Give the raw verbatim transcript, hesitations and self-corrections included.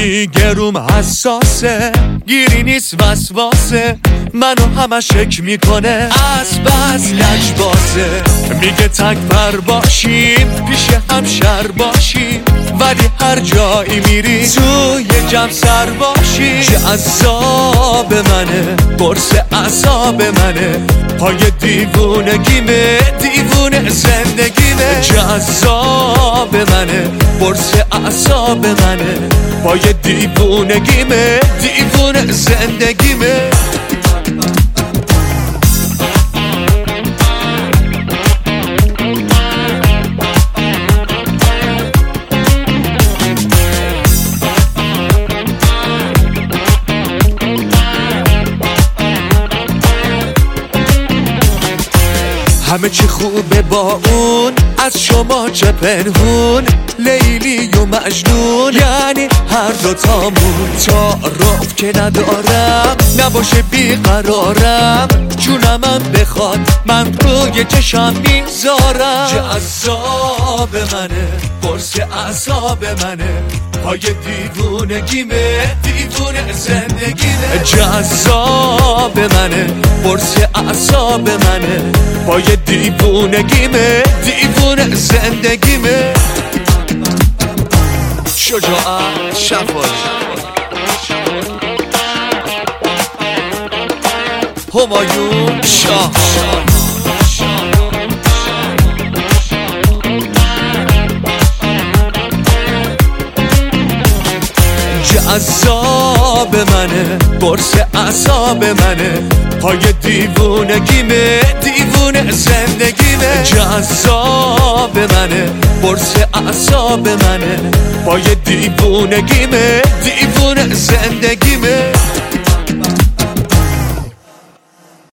میگه روم حساسه، گیری نیست وسواسه، منو همه شک میکنه از بس لج بازه. میگه تک پر باشیم پیش هم شر باشیم، ولی هر جایی میری توی جمع سر باشی. چه عذاب منه قرص عذاب منه، پای دیوونگیمه دیوونه زندگیمه. جذاب منه قرص عذاب منه، پای دیوونگیمه دیوونه زندگیمه. همه چی خوبه با اون، از شما چه پنهون، لیلی و مجنون یعنی هر دوتامون. تعارف که ندارم نباشه بیقرارم، جونمم بخواد من روی چشم میذارم. جذاب منه قرص عذاب منه، پای دیوونگیمه دیوونه زندگیمه. جذاب منه قرص عذاب منه، پای دیوونگیمه دیوونه زندگیمه. شجاعت شفایی همایون شاه. جذاب منه قرص عذاب منه، پای دیوونگیمه دیوونه زندگیمه. جذاب منه قرص عذاب منه، پای دیوونگیمه دیوونه زندگیمه.